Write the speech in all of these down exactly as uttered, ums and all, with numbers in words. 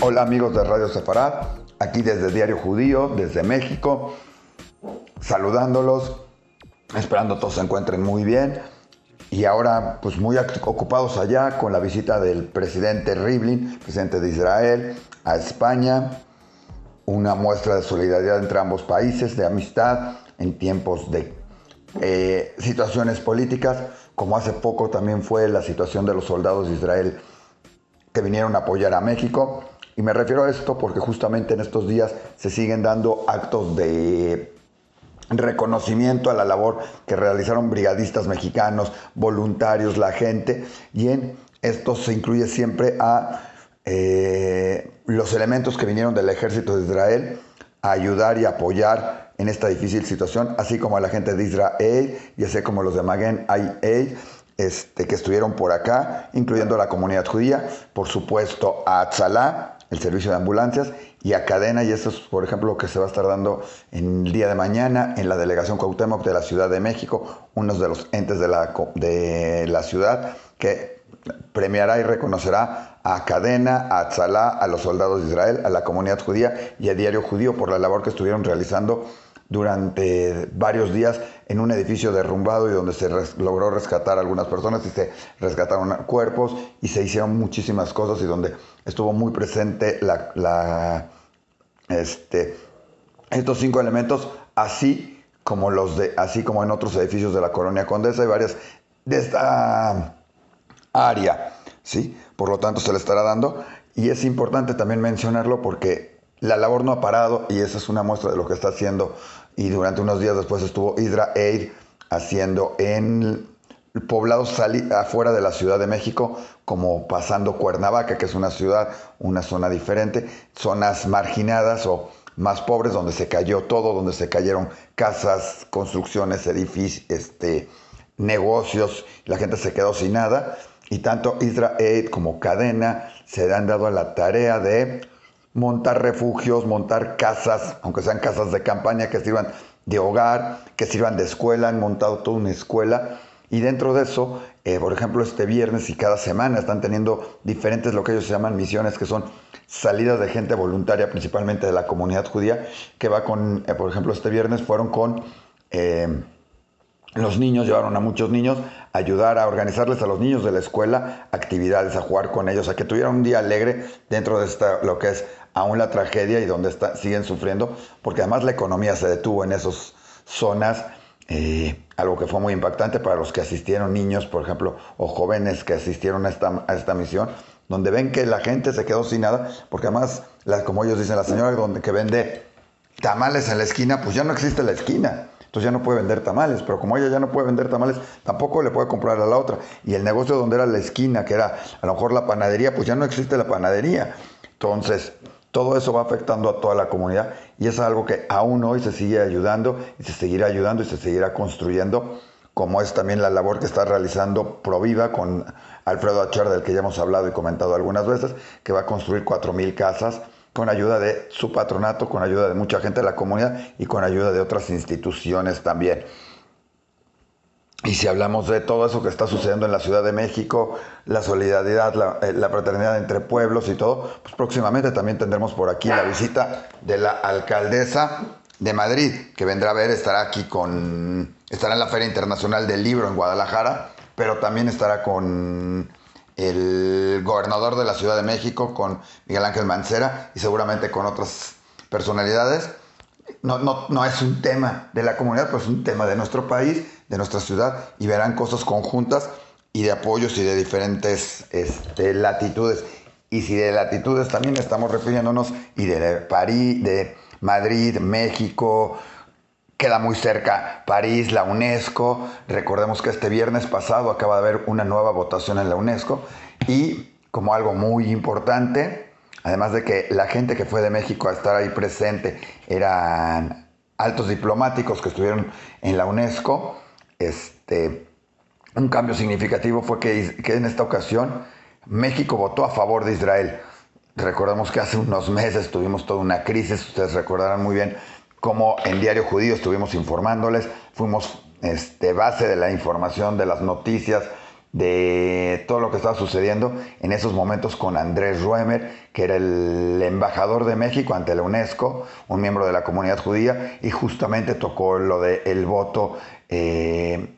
Hola amigos de Radio Sefarad, aquí desde Diario Judío, desde México, saludándolos, esperando todos se encuentren muy bien y ahora pues muy ocupados allá con la visita del presidente Rivlin, presidente de Israel, a España, una muestra de solidaridad entre ambos países, de amistad en tiempos de eh, situaciones políticas, como hace poco también fue la situación de los soldados de Israel que vinieron a apoyar a México. Y me refiero a esto porque justamente en estos días se siguen dando actos de reconocimiento a la labor que realizaron brigadistas mexicanos, voluntarios, la gente, y en esto se incluye siempre a eh, los elementos que vinieron del ejército de Israel a ayudar y apoyar en esta difícil situación, así como a la gente de Israel y así como los de Magen Aviv, este, que estuvieron por acá, incluyendo la comunidad judía, por supuesto a Tzalá, el servicio de ambulancias, y a Cadena, y eso es, por ejemplo, lo que se va a estar dando en el día de mañana en la delegación Cuauhtémoc de la Ciudad de México, uno de los entes de la, de la ciudad que premiará y reconocerá a Cadena, a Tzalá, a los soldados de Israel, a la comunidad judía y a Diario Judío por la labor que estuvieron realizando durante varios días en un edificio derrumbado y donde se res- logró rescatar a algunas personas y se rescataron cuerpos y se hicieron muchísimas cosas y donde estuvo muy presente la, la, este, estos cinco elementos, así como, los de, así como en otros edificios de la Colonia Condesa y varias de esta área, ¿sí? Por lo tanto se le estará dando y es importante también mencionarlo porque la labor no ha parado y esa es una muestra de lo que está haciendo y durante unos días después estuvo Israel haciendo en poblados sali- afuera de la Ciudad de México, como pasando Cuernavaca, que es una ciudad, una zona diferente, zonas marginadas o más pobres donde se cayó todo, donde se cayeron casas, construcciones, edificios, este, negocios, la gente se quedó sin nada y tanto Israel como Cadena se han dado a la tarea de montar refugios, montar casas, aunque sean casas de campaña que sirvan de hogar, que sirvan de escuela, han montado toda una escuela y dentro de eso, eh, por ejemplo, este viernes y cada semana están teniendo diferentes, lo que ellos llaman misiones, que son salidas de gente voluntaria, principalmente de la comunidad judía, que va con, eh, por ejemplo, este viernes fueron con eh, los niños, llevaron a muchos niños a ayudar a organizarles a los niños de la escuela actividades, a jugar con ellos, a que tuvieran un día alegre dentro de esta, lo que es aún la tragedia y donde está, siguen sufriendo, porque además la economía se detuvo en esas zonas, eh, algo que fue muy impactante para los que asistieron, niños, por ejemplo, o jóvenes que asistieron a esta, a esta misión, donde ven que la gente se quedó sin nada, porque además, la, como ellos dicen, la señora donde, que vende tamales en la esquina, pues ya no existe la esquina. Entonces ya no puede vender tamales, pero como ella ya no puede vender tamales, tampoco le puede comprar a la otra. Y el negocio donde era la esquina, que era a lo mejor la panadería, pues ya no existe la panadería. Entonces, todo eso va afectando a toda la comunidad y es algo que aún hoy se sigue ayudando y se seguirá ayudando y se seguirá construyendo, como es también la labor que está realizando Proviva con Alfredo Achar, del que ya hemos hablado y comentado algunas veces, que va a construir cuatro mil casas con ayuda de su patronato, con ayuda de mucha gente de la comunidad y con ayuda de otras instituciones también. Y si hablamos de todo eso que está sucediendo en la Ciudad de México, la solidaridad, la, eh, la fraternidad entre pueblos y todo, pues próximamente también tendremos por aquí la visita de la alcaldesa de Madrid, que vendrá a ver, estará aquí con, estará en la Feria Internacional del Libro en Guadalajara, pero también estará con el gobernador de la Ciudad de México, con Miguel Ángel Mancera y seguramente con otras personalidades. No, no, no es un tema de la comunidad, pero es un tema de nuestro país, de nuestra ciudad, y verán cosas conjuntas y de apoyos y de diferentes este, latitudes. Y si de latitudes también estamos refiriéndonos, y de París, de Madrid, México, queda muy cerca París, la UNESCO. Recordemos que este viernes pasado acaba de haber una nueva votación en la UNESCO y como algo muy importante, además de que la gente que fue de México a estar ahí presente eran altos diplomáticos que estuvieron en la UNESCO, este, un cambio significativo fue que, que en esta ocasión México votó a favor de Israel. Recordemos que hace unos meses tuvimos toda una crisis, ustedes recordarán muy bien cómo en Diario Judío estuvimos informándoles, fuimos este, base de la información, de las noticias, de todo lo que estaba sucediendo en esos momentos con Andrés Roemer, que era el embajador de México ante la UNESCO, un miembro de la comunidad judía, y justamente tocó lo del voto eh,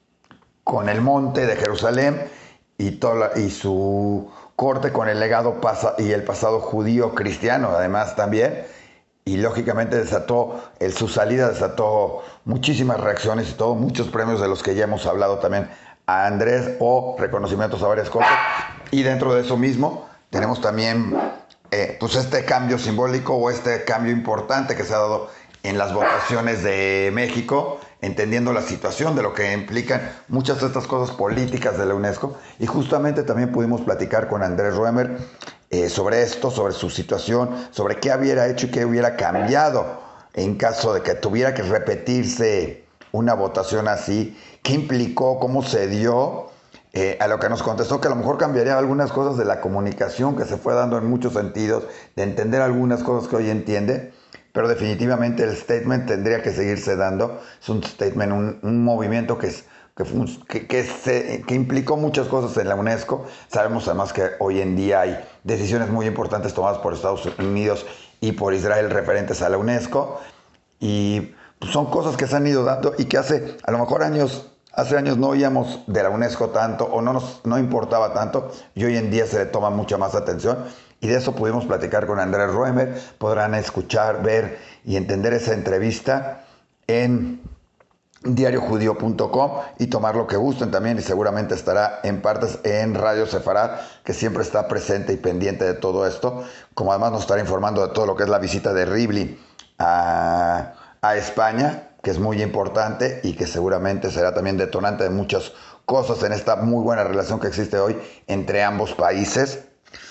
con el monte de Jerusalén y, toda la, y su corte con el legado pasa, y el pasado judío cristiano, además también. Y lógicamente desató, el, su salida desató muchísimas reacciones y todo, muchos premios de los que ya hemos hablado también a Andrés, o reconocimientos a varias cosas. Y dentro de eso mismo tenemos también eh, pues este cambio simbólico o este cambio importante que se ha dado en las votaciones de México, entendiendo la situación de lo que implican muchas de estas cosas políticas de la UNESCO. Y justamente también pudimos platicar con Andrés Roemer eh, sobre esto, sobre su situación, sobre qué hubiera hecho y qué hubiera cambiado en caso de que tuviera que repetirse una votación así, qué implicó, cómo se dio. Eh, a lo que nos contestó que a lo mejor cambiaría algunas cosas de la comunicación que se fue dando en muchos sentidos, de entender algunas cosas que hoy entiende, pero definitivamente el statement tendría que seguirse dando. Es un statement, un, un movimiento que, es, que, que, que, se, que implicó muchas cosas en la UNESCO. Sabemos además que hoy en día hay decisiones muy importantes tomadas por Estados Unidos y por Israel referentes a la UNESCO, y pues, son cosas que se han ido dando y que hace a lo mejor años Hace años no oíamos de la UNESCO tanto, o no nos no importaba tanto, y hoy en día se le toma mucha más atención. Y de eso pudimos platicar con Andrés Roemer. Podrán escuchar, ver y entender esa entrevista en diario judío punto com y tomar lo que gusten también, y seguramente estará en partes en Radio Sefarad, que siempre está presente y pendiente de todo esto, como además nos estará informando de todo lo que es la visita de Rivlin a, a España, que es muy importante y que seguramente será también detonante de muchas cosas en esta muy buena relación que existe hoy entre ambos países.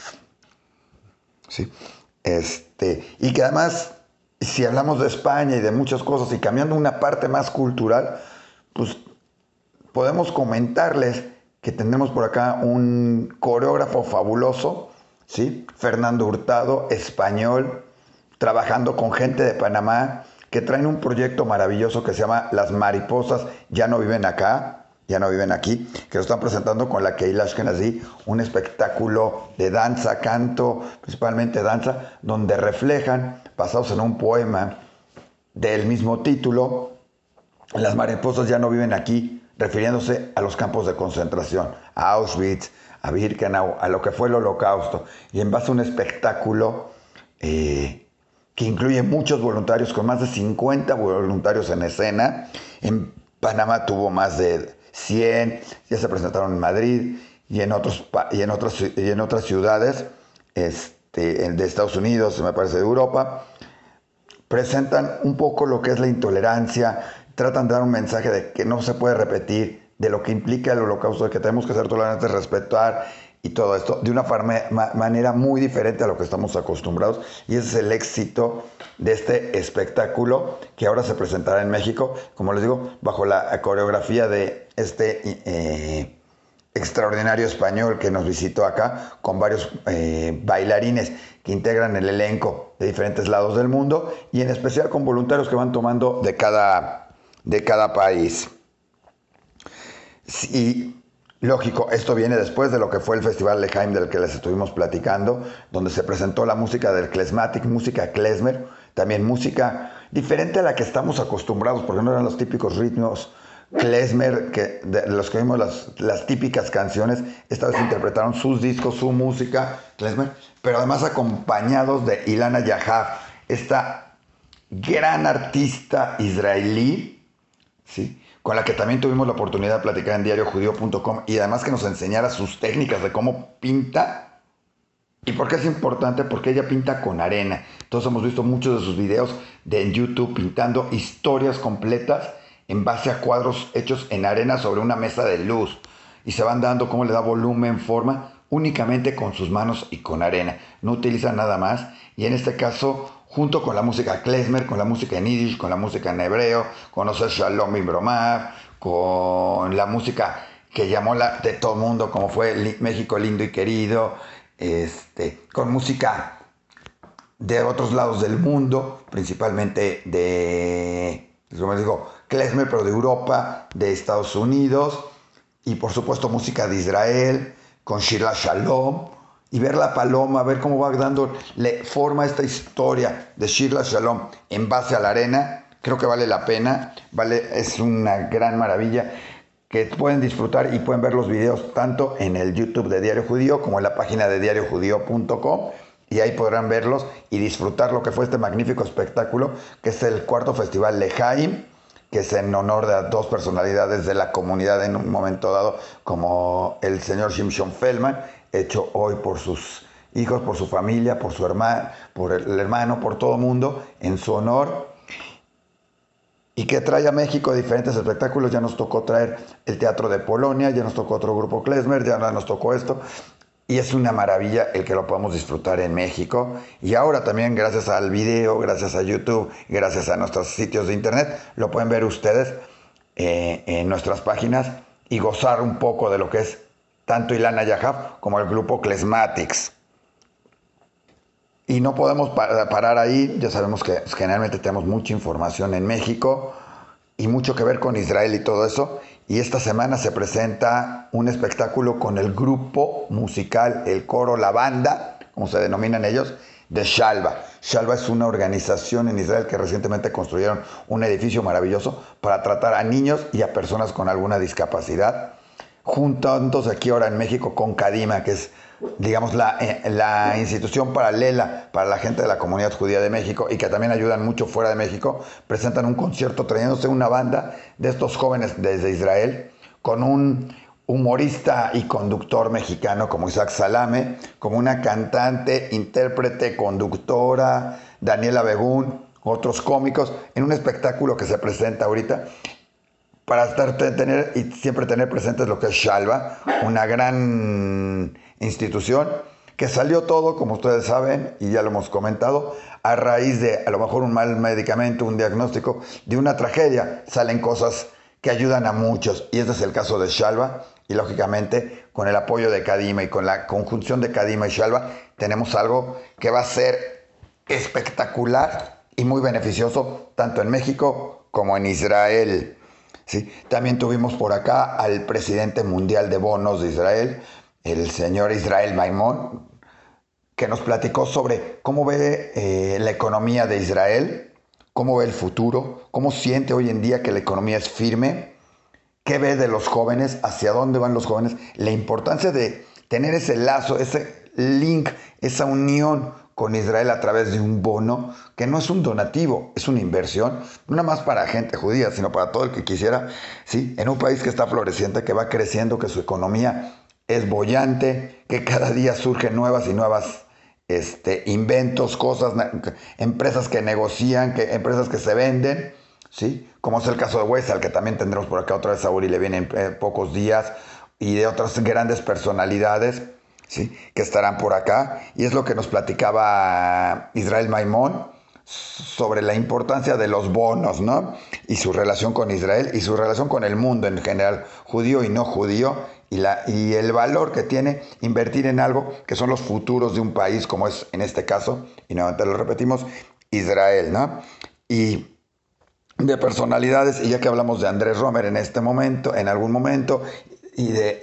Sí. Este, y que además, si hablamos de España y de muchas cosas, y cambiando una parte más cultural, pues podemos comentarles que tenemos por acá un coreógrafo fabuloso, ¿sí? Fernando Hurtado, español, trabajando con gente de Panamá, que traen un proyecto maravilloso que se llama Las Mariposas Ya No Viven Acá, Ya No Viven Aquí, que lo están presentando con la Kehila Ashkenazi, un espectáculo de danza, canto, principalmente danza, donde reflejan, basados en un poema del mismo título, Las Mariposas Ya No Viven Aquí, refiriéndose a los campos de concentración, a Auschwitz, a Birkenau, a lo que fue el Holocausto, y en base a un espectáculo eh, que incluye muchos voluntarios, con más de cincuenta voluntarios en escena. En Panamá tuvo más de cien, ya se presentaron en Madrid y en, otros, y en, otras, y en otras ciudades este, de Estados Unidos, me parece de Europa. Presentan un poco lo que es la intolerancia, tratan de dar un mensaje de que no se puede repetir, de lo que implica el Holocausto, de que tenemos que ser tolerantes, respetar y todo esto de una ma- manera muy diferente a lo que estamos acostumbrados. Y ese es el éxito de este espectáculo, que ahora se presentará en México, como les digo, bajo la coreografía de este eh, extraordinario español que nos visitó acá, con varios eh, bailarines que integran el elenco de diferentes lados del mundo, y en especial con voluntarios que van tomando de cada, de cada país. Y lógico, esto viene después de lo que fue el Festival Lejaim del que les estuvimos platicando, donde se presentó la música del klezmatik, música klezmer, también música diferente a la que estamos acostumbrados, porque no eran los típicos ritmos klezmer, que, de los que vimos las, las típicas canciones. Esta vez interpretaron sus discos, su música klezmer, pero además acompañados de Ilana Yahav, esta gran artista israelí, ¿sí?, con la que también tuvimos la oportunidad de platicar en diario judío punto com, y además que nos enseñara sus técnicas de cómo pinta. ¿Y por qué es importante? Porque ella pinta con arena. Todos hemos visto muchos de sus videos de en YouTube pintando historias completas en base a cuadros hechos en arena sobre una mesa de luz, y se van dando cómo le da volumen, forma, únicamente con sus manos y con arena. No utiliza nada más, y en este caso, junto con la música klezmer, con la música en yiddish, con la música en hebreo, con Ose Shalom Imbromar, con la música que llamó la de todo el mundo, como fue México Lindo y Querido, este, con música de otros lados del mundo, principalmente de, como les digo, klezmer, pero de Europa, de Estados Unidos, y por supuesto música de Israel, con Shira Shalom, y ver la paloma, ver cómo va dándole forma a esta historia de Shira Shalom en base a la arena, creo que vale la pena, vale, es una gran maravilla que pueden disfrutar y pueden ver los videos tanto en el YouTube de Diario Judío como en la página de diario judío punto com, y ahí podrán verlos y disfrutar lo que fue este magnífico espectáculo, que es el cuarto Festival Lejaim, que es en honor de dos personalidades de la comunidad en un momento dado, como el señor Shimshon Feldman, hecho hoy por sus hijos, por su familia, por su hermano, por el hermano, por todo el mundo, en su honor, y que trae a México diferentes espectáculos. Ya nos tocó traer el Teatro de Polonia, ya nos tocó otro grupo Klezmer, ya nos tocó esto, y es una maravilla el que lo podamos disfrutar en México. Y ahora también, gracias al video, gracias a YouTube, gracias a nuestros sitios de internet, lo pueden ver ustedes eh, en nuestras páginas y gozar un poco de lo que es tanto Ilana Yahav como el grupo Klezmatics. Y no podemos parar ahí, ya sabemos que generalmente tenemos mucha información en México y mucho que ver con Israel y todo eso. Y esta semana se presenta un espectáculo con el grupo musical, el coro, la banda, como se denominan ellos, de Shalva. Shalva es una organización en Israel que recientemente construyeron un edificio maravilloso para tratar a niños y a personas con alguna discapacidad. Juntos aquí ahora en México con Kadima, que es, digamos, la, eh, la institución paralela para la gente de la comunidad judía de México y que también ayudan mucho fuera de México, presentan un concierto trayéndose una banda de estos jóvenes desde Israel, con un humorista y conductor mexicano como Isaac Salame, como una cantante, intérprete, conductora, Daniela Begún, otros cómicos, en un espectáculo que se presenta ahorita, para estar, tener y siempre tener presentes lo que es Shalva, una gran institución que salió todo, como ustedes saben, y ya lo hemos comentado, a raíz de a lo mejor un mal medicamento, un diagnóstico de una tragedia. Salen cosas que ayudan a muchos, y este es el caso de Shalva, y lógicamente con el apoyo de Kadima y con la conjunción de Kadima y Shalva tenemos algo que va a ser espectacular y muy beneficioso tanto en México como en Israel. Sí, también tuvimos por acá al presidente mundial de bonos de Israel, el señor Israel Maimón, que nos platicó sobre cómo ve eh, la economía de Israel, cómo ve el futuro, cómo siente hoy en día que la economía es firme, qué ve de los jóvenes, hacia dónde van los jóvenes, la importancia de tener ese lazo, ese link, esa unión con Israel a través de un bono, que no es un donativo, es una inversión, no nada más para gente judía, sino para todo el que quisiera, ¿sí? En un país que está floreciente, que va creciendo, que su economía es boyante, que cada día surgen nuevas y nuevas este, inventos, cosas, empresas que negocian, que, empresas que se venden, ¿sí? Como es el caso de Weissal, que también tendremos por acá otra vez a Uri Levin en eh, pocos días, y de otras grandes personalidades, ¿sí? Que estarán por acá. Y es lo que nos platicaba Israel Maimón sobre la importancia de los bonos, ¿no? Y su relación con Israel y su relación con el mundo en general, judío y no judío, y, la, y el valor que tiene invertir en algo que son los futuros de un país, como es en este caso, y nuevamente lo repetimos, Israel, ¿no? Y de personalidades, y ya que hablamos de Andrés Romer en este momento, en algún momento, y de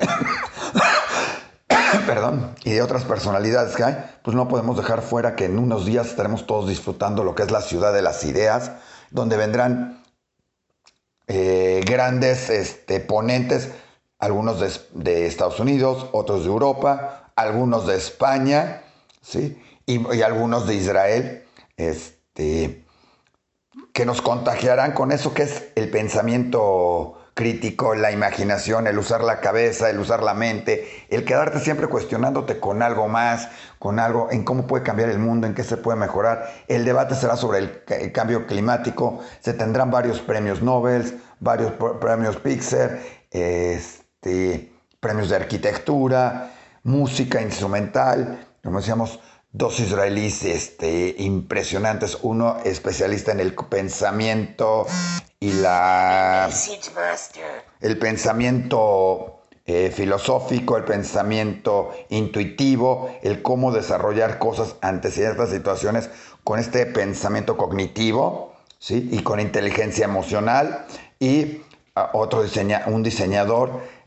perdón, y de otras personalidades que hay, pues no podemos dejar fuera que en unos días estaremos todos disfrutando lo que es la ciudad de las ideas, donde vendrán eh, grandes este, ponentes, algunos de, de Estados Unidos, otros de Europa, algunos de España, ¿sí? y, y algunos de Israel, este, que nos contagiarán con eso que es el pensamiento crítico, la imaginación, el usar la cabeza, el usar la mente, el quedarte siempre cuestionándote con algo más, con algo en cómo puede cambiar el mundo, en qué se puede mejorar. El debate será sobre el, el cambio climático, se tendrán varios premios Nobel, varios premios Pixar, este, premios de arquitectura, música instrumental, como decíamos, dos israelíes este, impresionantes, uno especialista en el pensamiento y la el pensamiento eh, filosófico, el pensamiento intuitivo, el cómo desarrollar cosas ante ciertas situaciones con este pensamiento cognitivo, ¿sí? Y con inteligencia emocional, y uh, otro diseña, un diseñador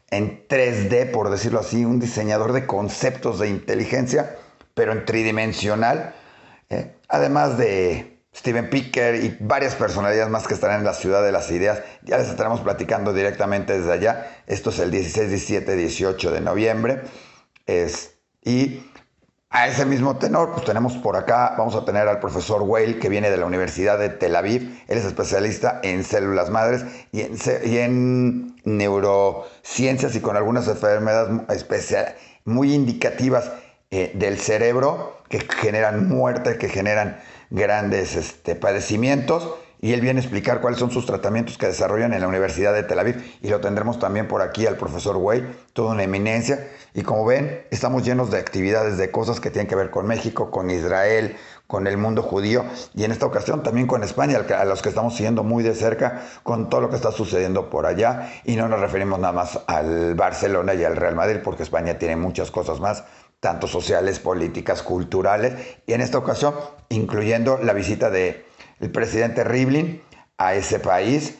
en tres D, por decirlo así, un diseñador de conceptos de inteligencia, pero en tridimensional, ¿eh? Además de Steven Picker y varias personalidades más que estarán en la Ciudad de las Ideas. Ya les estaremos platicando directamente desde allá. Esto es el dieciséis, diecisiete, dieciocho de noviembre. Es, y a ese mismo tenor, pues tenemos por acá, vamos a tener al profesor Weil, que viene de la Universidad de Tel Aviv. Él es especialista en células madres y en, y en neurociencias y con algunas enfermedades especial, muy indicativas eh, del cerebro, que generan muerte, que generan grandes este, padecimientos. Y él viene a explicar cuáles son sus tratamientos que desarrollan en la Universidad de Tel Aviv. Y lo tendremos también por aquí al profesor Weil, toda una eminencia. Y como ven, estamos llenos de actividades, de cosas que tienen que ver con México, con Israel, con el mundo judío. Y en esta ocasión también con España, a los que estamos siguiendo muy de cerca con todo lo que está sucediendo por allá. Y no nos referimos nada más al Barcelona y al Real Madrid, porque España tiene muchas cosas más, tanto sociales, políticas, culturales. Y en esta ocasión, incluyendo la visita de el presidente Rivlin a ese país,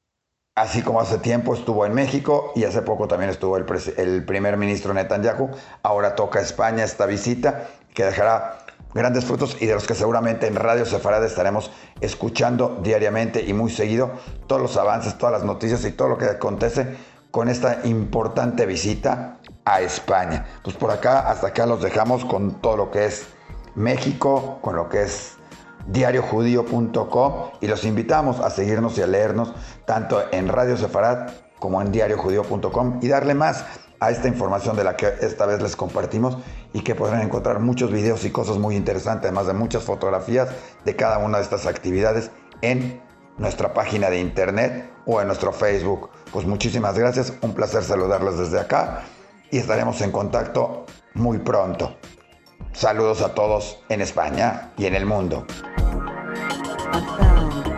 así como hace tiempo estuvo en México y hace poco también estuvo el, el primer ministro Netanyahu. Ahora toca España esta visita que dejará grandes frutos y de los que seguramente en Radio Sefarad estaremos escuchando diariamente y muy seguido todos los avances, todas las noticias y todo lo que acontece con esta importante visita a España. Pues por acá, hasta acá los dejamos con todo lo que es México, con lo que es diario judío punto com, y los invitamos a seguirnos y a leernos tanto en Radio Sefarad como en diario judío punto com y darle más a esta información de la que esta vez les compartimos y que podrán encontrar muchos videos y cosas muy interesantes, además de muchas fotografías de cada una de estas actividades en nuestra página de internet o en nuestro Facebook. Pues muchísimas gracias, un placer saludarles desde acá y estaremos en contacto muy pronto. Saludos a todos en España y en el mundo. Found.